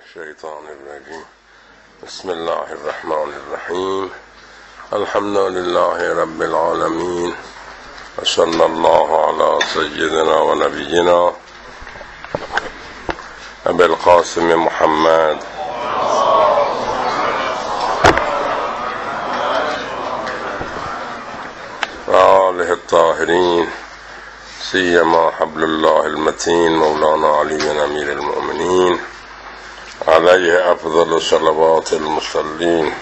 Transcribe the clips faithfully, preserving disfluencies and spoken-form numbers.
الشيطان الرجيم. بسم الله الرحمن الرحيم. الحمد لله رب العالمين، وصلى الله على سيدنا ونبينا أبي القاسم محمد وآله الطاهرين، سيما حبل الله المتين مولانا علي أمير المؤمنين علیه افضل صلوات المصلین.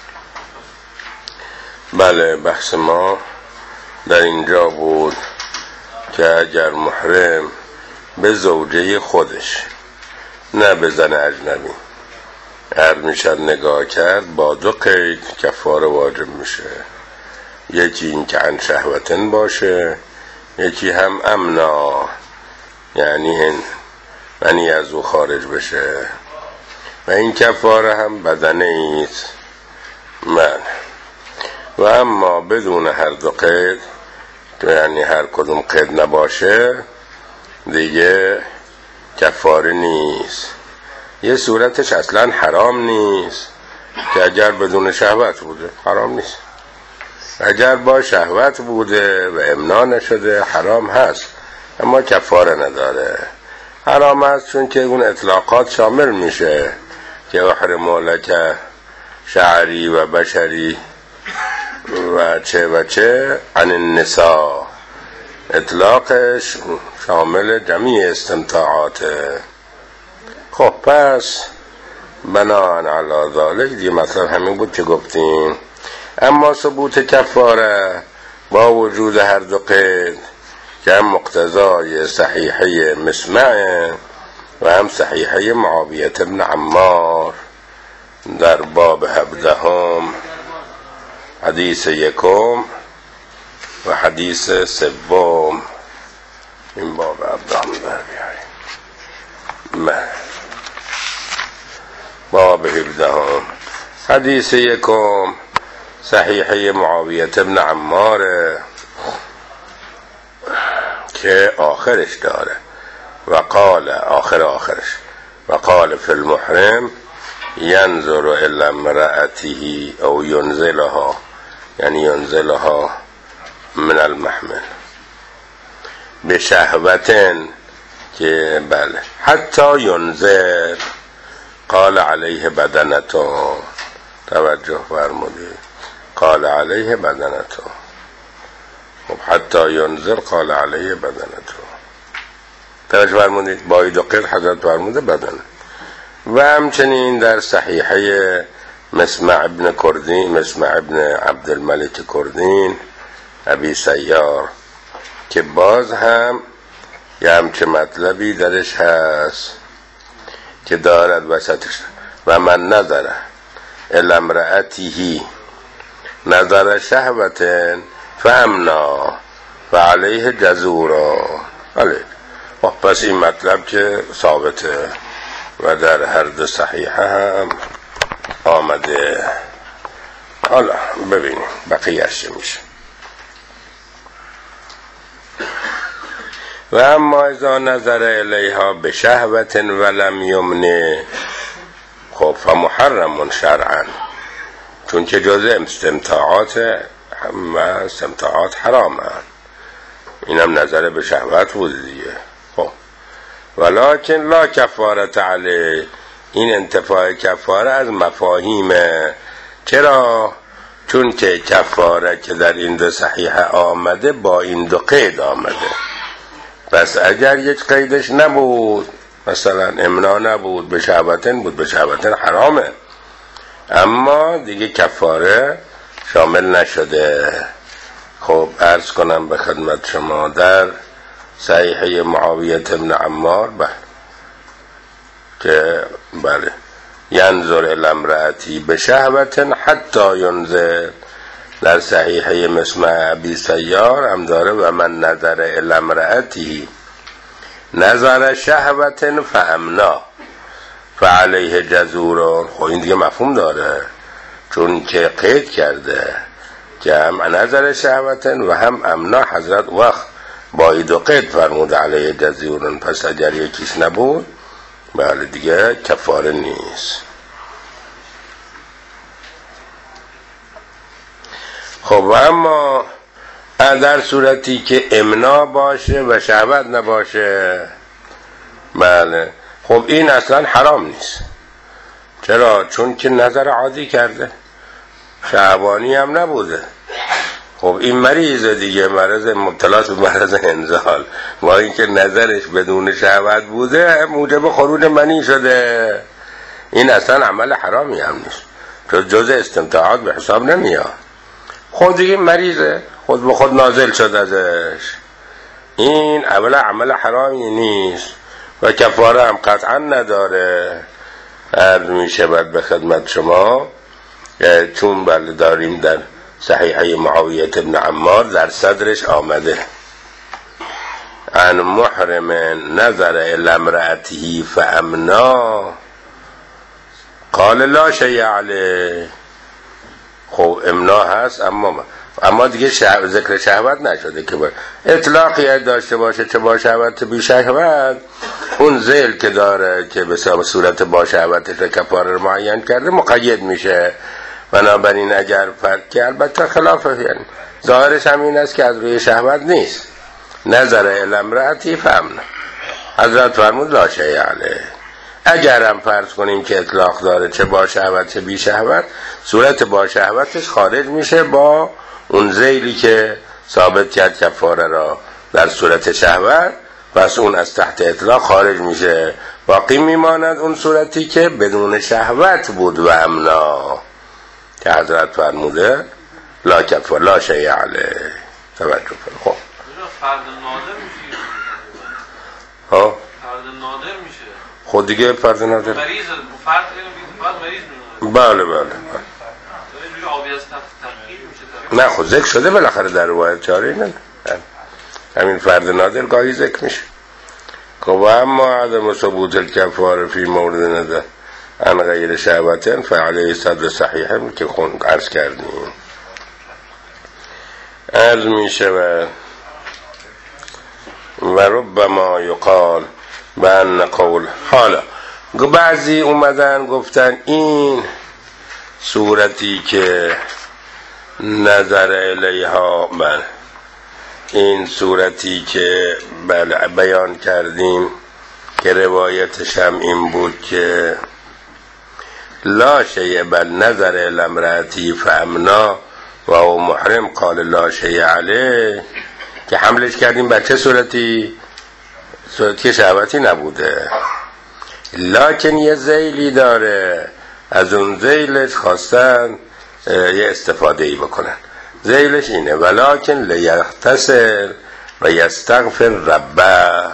بله، بحث ما در اینجا بود که اگر محرم به زوجه خودش نه به زن اجنبی هر میشد نگاه کرد، با دو قید کفاره واجب میشه. یکی این که عن شهوتن باشه، یکی هم امنا، یعنی منی از او خارج بشه، و این کفاره هم بدنه ایست. من و اما بدون هر دو قید، یعنی هر کدوم قید نباشه، دیگه کفاره نیست. یه صورتش اصلا حرام نیست که اگر بدون شهوت بوده حرام نیست، اگر با شهوت بوده و امنا نشده حرام هست، اما کفاره نداره. حرام هست چون که اون اطلاقات شامل میشه که احرم لک شعری و بشری و چه و چه عن النساء، اطلاقش شامل جمعی استمتاعاته. خب پس بناء علی ذلک دیگه مطلب همین بود که گفتیم. اما ثبوت کفاره با وجود هر دو قید که هم مقتضای صحیحه مسمع و هم صحیحه معاویه بن عمار در باب هفدهم حدیث یکم و حدیث سوم. این باب هفدهم در بیاریم. باب هفدهم حدیث یکم صحیحه معاویه بن عمار که آخرش داره و قال آخر آخرش و قال فی المحرم ینظر الی امرأته او ینزلها، یعنی ینزلها من المحمل به شهوتن، که بله حتی ینزل قال علیه بدنتون. توجه فرمودید، قال علیه بدنتون. خب حتی ینزل قال علیه بدنتون. توجه فرمودید، با دو قید حضرت فرموده بدن. و همچنین در صحیحه مسمع ابن کردین، مسمع ابن عبدالملک کردین ابی سیار، که باز هم یه همچه مطلبی درش هست که دارد وسطش و من نظره الامرأته نظر شهوتن فامنا و علیه جزورا. علیه پس این مطلب که ثابته و در هر دو صحیحه هم آمده. حالا ببینیم بقیهش میشه. و اما اذا نظر الیها به شهوت ولم یمنه، خب فمحرم شرعا، چون که جزء استمتاعات هم استمتاعات حرام هم. اینم نظر به شهوت بود دیگه. خب ولکن لا کفارت علیه، این انتفاع کفاره از مفاهیمه. چرا؟ چون که کفاره که در این دو صحیحه آمده با این دو قید آمده. پس اگر یک قیدش نبود، مثلا امنا نبود، به شهوتن بود، به شهوتن حرامه، اما دیگه کفاره شامل نشده. خب عرض کنم به خدمت شما در صحیحه معاویه بن عمار بله که بله ینظر الی امرأته بشهوت حتی ینزل، در صحیحه مسمع ابی سیار هم داره و من نظر الی امرأته نظر شهوت فامنا فعلیه جزور. خب این دیگه مفهوم داره، چون که قید کرده که هم نظر شهوت و هم امنا. حضرت وقت با دو قید فرمود علیه جزور، پس اگر یکیش نبود بله دیگه کفاره نیست. خب اما در صورتی که امنا باشه و شهوت نباشه، بله خب این اصلا حرام نیست. چرا؟ چون که نظر عادی کرده، شهوانی هم نبوده. خب این مریض دیگه، مرض مبتلاست به مرض انزال، با اینکه نظرش بدون شهوت بوده موجب خروج منی شده. این اصلا عمل حرامی هم نیست، چون جز استمتاعات به حساب نمیاد. خود دیگه مریضه، خود به خود نازل شد ازش. این اولا عمل حرامی نیست و کفاره هم قطعا نداره. عرض می شود به خدمت شما، چون بله داریم در صحیحه معاویه ابن عمار در صدرش آمده ان محرم نظر الی امرأته فامنا قال لا شیء علیه. خب امنا هست، اما اما دیگه شه... ذکر شهوت نشده که باید اطلاقی داشته باشه، چه با شهوت بی شهوت. اون ذیل که داره که به صورت با شهوتش را کفاره رو معین کرده مقید میشه. بنابراین اگر فرد که البته خلافه، یعنی ظاهرش همین است که از روی شهوت نیست. نظر الی امرأتی فامنا، حضرت فرمود لا شیء علیه. اگر هم فرض کنیم که اطلاق داره چه با شهوت چه بی شهوت، صورت با شهوتش خارج میشه با اون ذیلی که ثابت کرد کفاره را در صورت شهوت، پس اون از تحت اطلاق خارج میشه. باقی میماند اون صورتی که بدون شهوت بود و امنا که حضرت فرموده لا کفاره لا شیء علیه. توجه کنید. خب فرد نادر میشه. ها فرد نادر میشه. خود دیگه فرد نادر مریض فرد فرد مریض میمونه. بله بله. نه خود ذکر شده بالاخره در روایت چاره نه، همین فرد نادر گاهی ذکر میشه. خب اما عدم ثبوت الکفاره فی مورد نظر عن غیر شهوتن فعلیه صدر صحیحه که خون عرض کردیم. عرض میشه و و ربما یقال بان قول. حالا بعضی اومدن گفتن این صورتی که نظر الیها، بله این صورتی که بله بیان کردیم که روایتش هم این بود که لا شیء بل نظر الی امرأتی فامنا و او محرم قال لا شیء علیه، که حملش کردیم بر چه صورتی؟ صورتی شهوتی نبوده، لکن یه ذیلی داره، از اون ذیلش خواستن یه استفاده ای بکنن. ذیلش اینه ولکن لیغتسل و یستغفر ربه.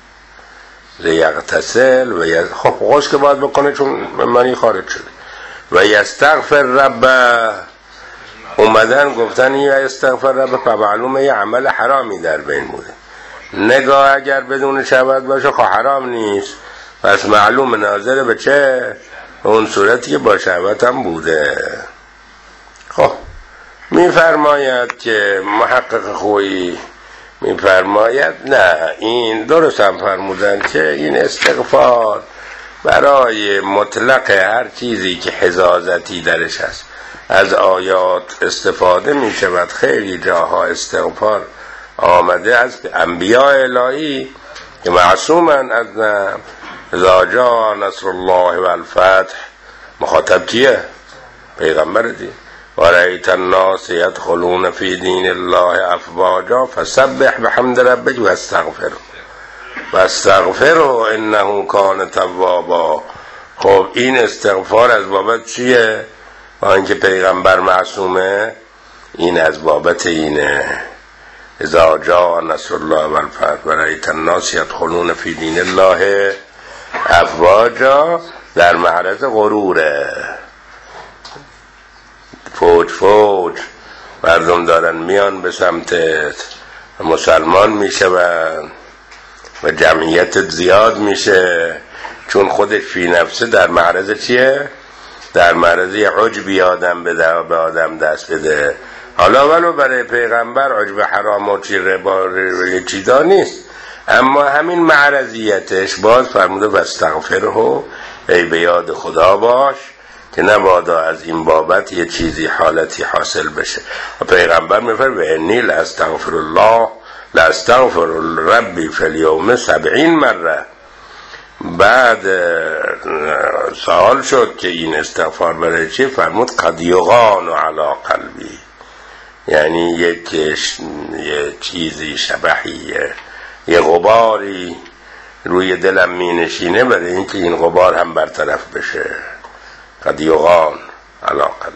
لیغتسل و یز... خب خوش که باید بکنه چون منی خارج شده. و یستغفر ربه، اومدن گفتن این استغفر ربه، پس معلومه یه عمل حرامی در بین بوده. نگاه اگر بدون شهوت باشه خب حرام نیست، پس معلوم ناظر به چه؟ اون صورتی که با شهوت هم بوده. خب میفرماید که محقق خویی میفرماید نه، این درست هم فرمودن که این استغفار برای مطلق هر چیزی که حزازتی درش هست از آیات استفاده می شود. خیلی جاها استغفار آمده از انبیاء الهی که معصومن از نم. اذا جاء نصر الله و الفتح، مخاطب کیه؟ پیغمبر دی. و رأیت الناس يدخلون فی دین الله افواجا فسبح بحمد ربک و استغفر و استغفره انه کان توابا. خب این استغفار از بابت چیه؟ با اینکه پیغمبر معصومه، این از بابت اینه اذا جاء نصر الله و الفتح و رأیت الناس يدخلون فی دین الله افواجا، در معرض غروره، فوج فوج مردم دارن میان به سمتت و مسلمان میشون و جمعیت زیاد میشه، چون خودش فی نفسه در معرض چیه؟ در معرض عجبی آدم بده به آدم دست بده. حالا ولو برای پیغمبر عجب حرام و چی ربا چیزا نیست، اما همین معرضیتش باز فرموده واستغفره، ای به یاد خدا باش که نبادا از این بابت یه چیزی حالتی حاصل بشه. و پیغمبر میفرماید و انی لاستغفر الله لاستغفر ربی فی الیوم سبعین مره. بعد سوال شد که این استغفار برای چی؟ فرمود قد یغان علی قلبی، یعنی یک یه چیزی شبحی، یه غباری روی دلم می نشینه برای اینکه این غبار هم برطرف بشه. قد یغان علی قلبی.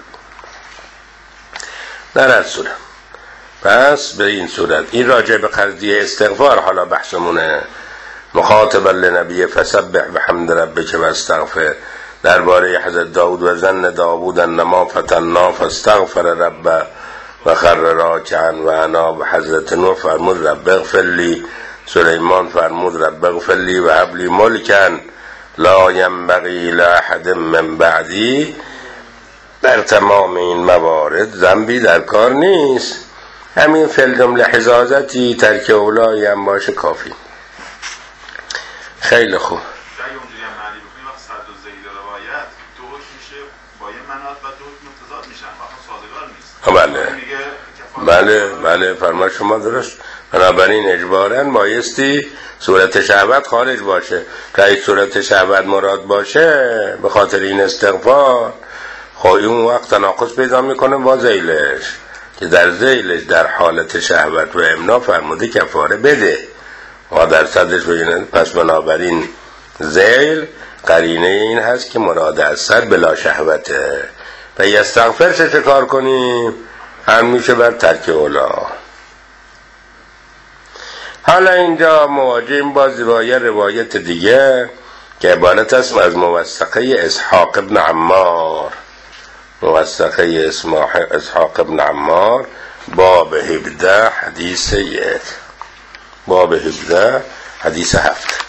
در هر صورت پس به این صورت این راجع به قضیه استغفار حالا بحثمونه. مخاطبا لنبی فسبح بحمد ربک و استغفر، درباره حضرت داود و زن داود انما فتنا فاستغفر ربه و خر راکعا و اناب. حضرت نوح فرمود رب اغفر لی، سلیمان فرمود رب اغفر لی و هب لی ملکا لا ینبغی لاحد من بعدی. در تمام این موارد ذنبی در کار نیست، همین فعل جمله حزازتی ترک اولایی هم باشه کافی. خیلی خوب. اگه اونجوری هم معنی بکنیم وقت صد و زید روایت دو حکم میشه با یه منات و دو حکم متضاد میشن، وقتا سازگار نیست. بله بله بله فرما شما درست. بنابراین اجباراً بایستی صورت شهوت خارج باشه. که یک صورت شهوت مراد باشه به خاطر این استغفار، خب اون وقت تناقض پیدا میکنه با ذیلش، که در ذیلش در حالت شهوت و امنا فرموده کفاره بده و در صدرش بگیرن. پس بنابراین ذیل قرینه این هست که مراد از صد بلا شهوته. و یستغفر چه کار کنیم؟ هم میشه بر ترک اولا. حالا اینجا مواجهیم با روایت روایت دیگه که عبارت است از موثقه اسحاق ابن عمار. موثقه اسحاق ابن عمار باب هفده حدیث یک، باب هفده حدیث هفت.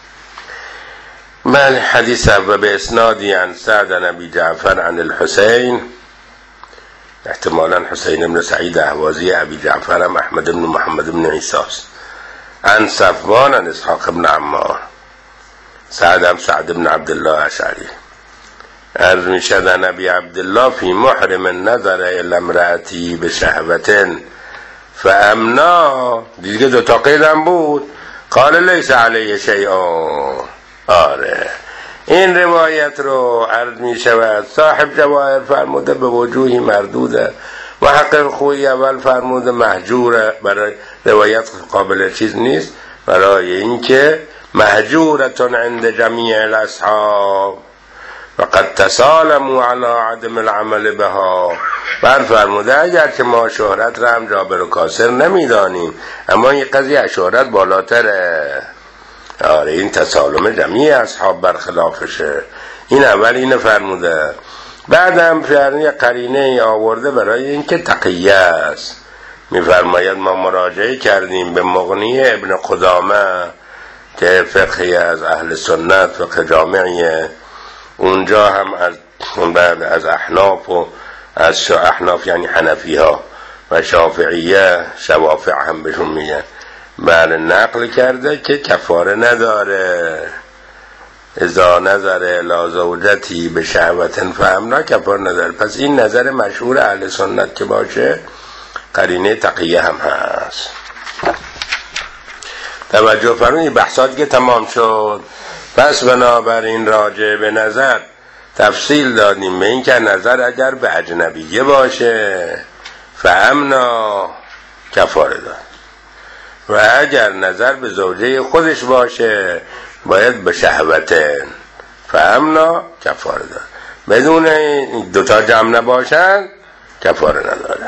من حدیث و به اسنادی عن سعد نبی جعفر عن الحسین، احتمالا حسین بن سعید اهوازی ابی جعفر هم احمد بن محمد بن عیسی است. عن صفوان عن اسحاق بن عمار. سعد هم سعد بن عبدالله اشعری. عرض می شد نبی عبدالله فی محرم نظر الی امرأتی بشهوة فامنا. دیگه دو تا قیدم بود. قال لیس علیه شیء. آره این روایت رو عرض می شود صاحب جواهر فرموده به وجوهی مردوده و حق خویی اول فرموده محجوره، برای روایت قابل چیز نیست، برای اینکه محجورتون عند جمیع الاصحاب و قد تسالموا علی عدم العمل بها. بر فرموده اگر که ما شهرت را هم جابر و کاسر نمیدانیم، اما این قضیه شهرت بالاتره. آره این تسالم جمیع اصحاب برخلافشه. این اول اینو فرموده. بعد هم فرنی قرینه ای آورده برای اینکه تقیه است. میفرماید ما مراجعه کردیم به مغنی ابن قدامه که فقهی از اهل سنت، فقه جامعیه. اونجا هم از بعد از احناف و از احناف یعنی حنفی ها و شافعیه، شوافع هم بهشون میگن، بله نقل کرده که کفاره نداره. اذا نظر الی زوجتی به شهوت فهمنا کفاره نداره. پس این نظر مشهور اهل سنت که باشه قرینه تقیه هم هست. توجه فرمایید بحثات که تمام شد. پس بنابراین راجع به نظر تفصیل دادیم به این که نظر اگر به اجنبیه باشه فهمنا کفاره داد، و اگر نظر به زوجه خودش باشه باید به شهوتن فهمنا کفاره داد. بدون این دوتا جمع نباشن کفاره نداره.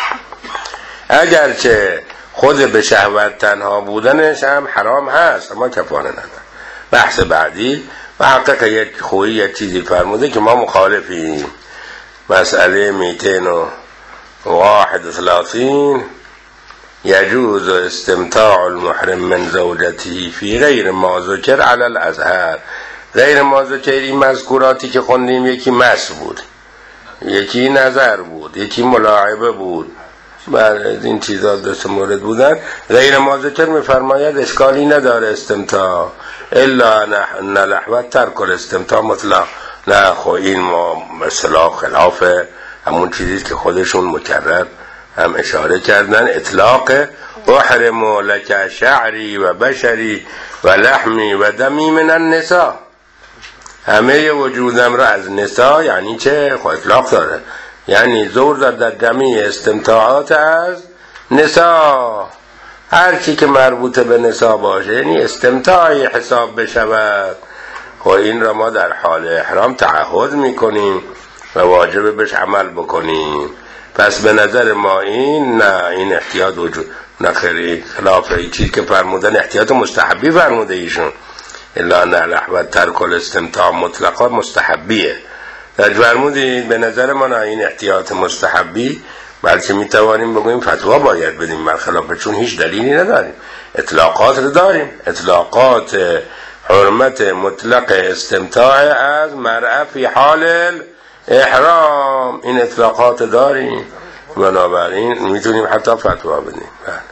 اگرچه خود به شهوت تنها بودنش هم حرام هست اما کفاره نداره. بحث بعدی محقق یک خویی یک چیزی فرموده که ما مخالفیم. مسئله میتین و واحد و ثلاثین یجوز استمتاع المحرم من زوجته فی غیر ما ذکر علی الازهر. غیر ما ذکر این مذکوراتی که خوندیم یکی مس بود، یکی نظر بود، یکی ملاعبه بود، بله این چیزا دو سه مورد بودن. غیر ما ذکر میفرماید اشکالی نداره استمتاع الا ان لحوت ترک الاستمتاع مطلق. نه خب این ما مثلا خلاف همون چیزی که خودشون مکرر هم اشاره کردن. اطلاق احرم لک شعری و بشری و لحمی و دمی من النساء، همه وجودم را از نساء یعنی چه؟ خب اطلاق داره، یعنی زور داد در جمعی استمتاعات از نساء، هر چی که مربوط به نساء باشه یعنی استمتاعی حساب بشود. خب این را ما در حال احرام تعهد میکنیم و واجب بهش عمل بکنیم. پس به نظر ما این نه، این احتیاط وجود نخیری خلاف این چیز که فرمودن احتیاط مستحبی فرموده ایشون. الا نه لحوت ترک الاستمتاع مطلقا مستحبیه در فرمودید. به نظر ما نه این احتیاط مستحبی، بلکه میتوانیم بگوییم فتوا باید بدیم برخلاف، چون هیچ دلیلی نداریم. اطلاقات رو داریم، اطلاقات حرمت مطلق استمتاع از مرأة فی حال احرام، این اطلاقات داریم، بنابراین میتونیم حتی فتوا بدیم.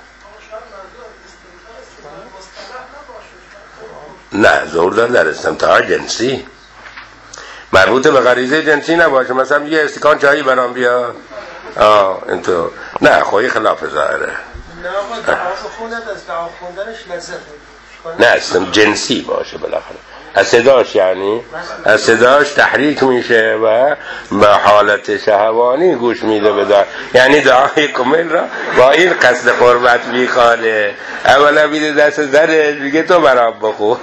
نه زور دار در استمتاع جنسی مربوط به غریزه جنسی نباشه. مثلا یه استکان چایی برام بیاد آه اینطور، نه خوی خلاف ظاهره. نه آقا دعا خوندن از دعا خوندنش لذت نه اسم جنسی باشه بالاخره، از صداش یعنی از صداش تحریک میشه و به حالت شهوانی گوش میده به دعا، یعنی دعای کامل را با این قصد قربت میخوانه. اولا میده دست زنش میگه تو برام بخو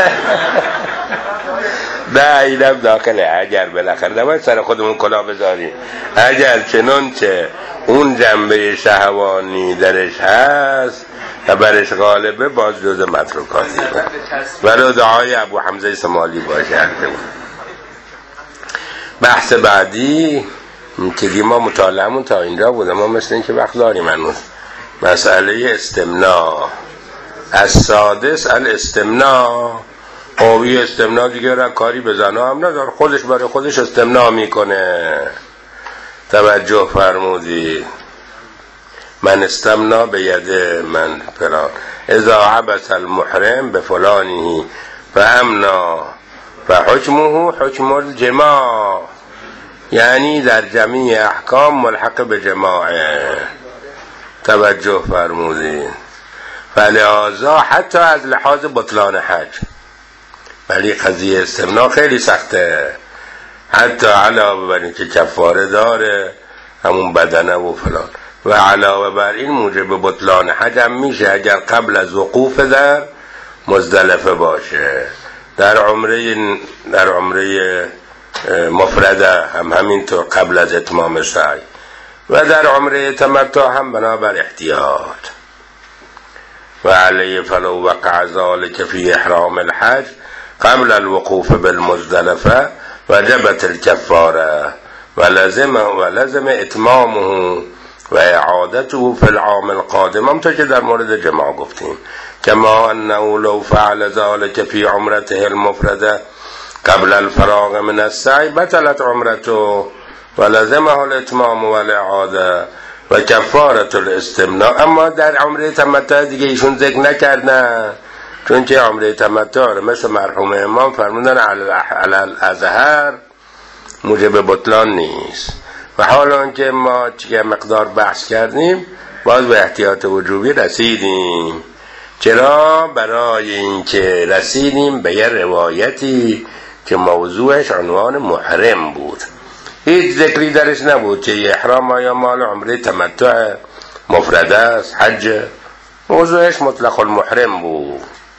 نه اینم داخله. اگر بالاخره نباید سر خودمون کلا بذاریم، اگر چنانچه اون جنبه شهوانی درش هست و برش غالبه باز جز متروکاتی ولو دعای ابو حمزه سمالی باشه. بحث بعدی که ما مطالعهمون تا اینجا بوده، ما مثل این که وقت داریم هنوز. مسئله استمناء السادس الاستمناء. قوی استمناء دیگه را کاری به زنا هم ندار، خودش برای خودش استمناء میکنه. توجه فرمودی من استمنا به ید من فلان اذا عبس المحرم به فلانه فامنا فحکمه حکم الجماع، یعنی در جمعی احکام ملحق به جماعه. توجه فرمودی فلذا حتی از لحاظ بطلان حج، ولی قضیه استمنا خیلی سخته، حتی علاوه بر این که کفاره داره همون بدنه و فلان، و علاوه بر این موجب بطلان حج هم میشه اگر قبل از وقوف در مزدلفه باشه. در عمره در عمره مفرده هم همینطور قبل از اتمام سعی، و در عمره تمتع هم بنابر احتیاط. و علیه فلو وقع ذلك فی احرام الحج قبل الوقوف بالمزدلفه وجبت الكفاره ولزم ولزم اتمامه و اعادته فی العام القادم. هم تا که در مورد جماع گفتیم کما انه لو فعل ذلك فی عمرته المفرده قبل الفراغ من السعی بطلت عمرته ولزمه الاتمام و الاعاده و کفارت الاستمناء. اما در عمره تمتع دیگه ایشون ذکر نکردن، چون که عمره تمتع مثل مرحوم امام فرمودن علی الازهر موجب بطلان نیست. و حالا که ما چه مقدار بحث کردیم باز به احتیاط وجوبی رسیدیم. چرا؟ برای اینکه رسیدیم به یه روایتی که موضوعش عنوان محرم بود، هیچ ذکری درش نبود که احرام آیا مال عمره تمتع مفرده است حج، موضوعش مطلق المحرم بود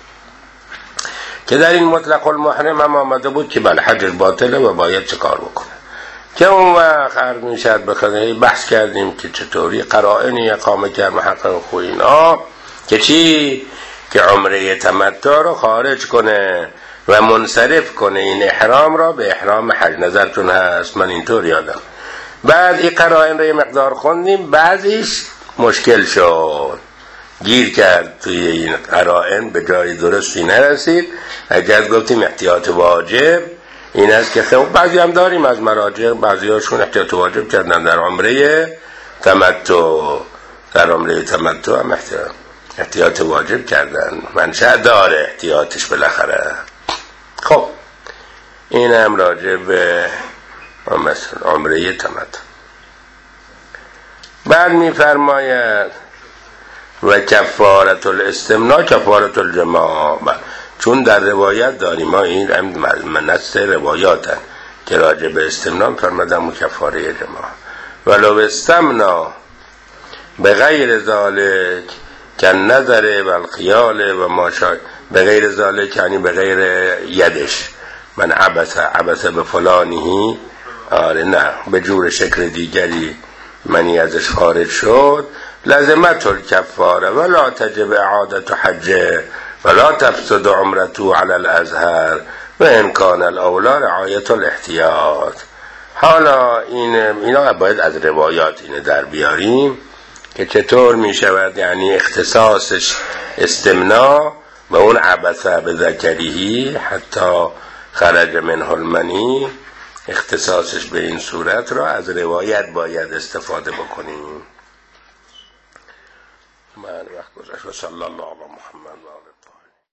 که در این مطلق المحرم هم آمده بود که بله حج باطله و باید چه کار بکنه. که اون وقت عرض میشد بخواهی بحث کردیم که چطوری قرائنی اقامه کرد محقق خوینا که چی؟ که عمره تمتع رو خارج کنه و منصرف کنه این احرام را به احرام حج. نظرتون هست؟ من اینطور یادم. بعد این قرائن رو یه مقدار خوندیم، بعضیش مشکل شد، گیر کرد توی این قرائن، به جای درستی نرسید. اگر گفتیم احتیاط واجب این است که خب بعضی هم داریم از مراجع، بعضی هاشون احتیاط واجب کردن در عمره تمتع. در عمره تمتع هم احتیاط, احتیاط واجب کردن، منشأ داره احتیاطش بالاخره. خب این هم راجع به مثلا عمره تمتع. بعد میفرماید و کفارت الاستمناء کفارت الجماع، چون در روایت داریم ما این منست روایاتن که راجع به استمناء فرمودن کفاره جماع. ولو استمنا به غیر ذالک که نظر و الخیال و ما شاید به غیر ذالک یعنی به غیر یدش، من عبس عبس به فلانیه، آره نه به جور شکل دیگری منی ازش خارج شد، لازمت الکفاره ولا تجب اعادت حجه ولا تفسد عمرته على الازهر و امکان الاولا رعایت الاحتیاط. حالا این اینا باید از روایات اینه در بیاریم که چطور می شود یعنی اختصاصش استمناء و اون عبثه به ذکریه حتی خرج منه المنی، اختصاصش به این صورت را از روایت باید استفاده بکنیم. من وقت گذشت و صلی الله علی محمد و آله.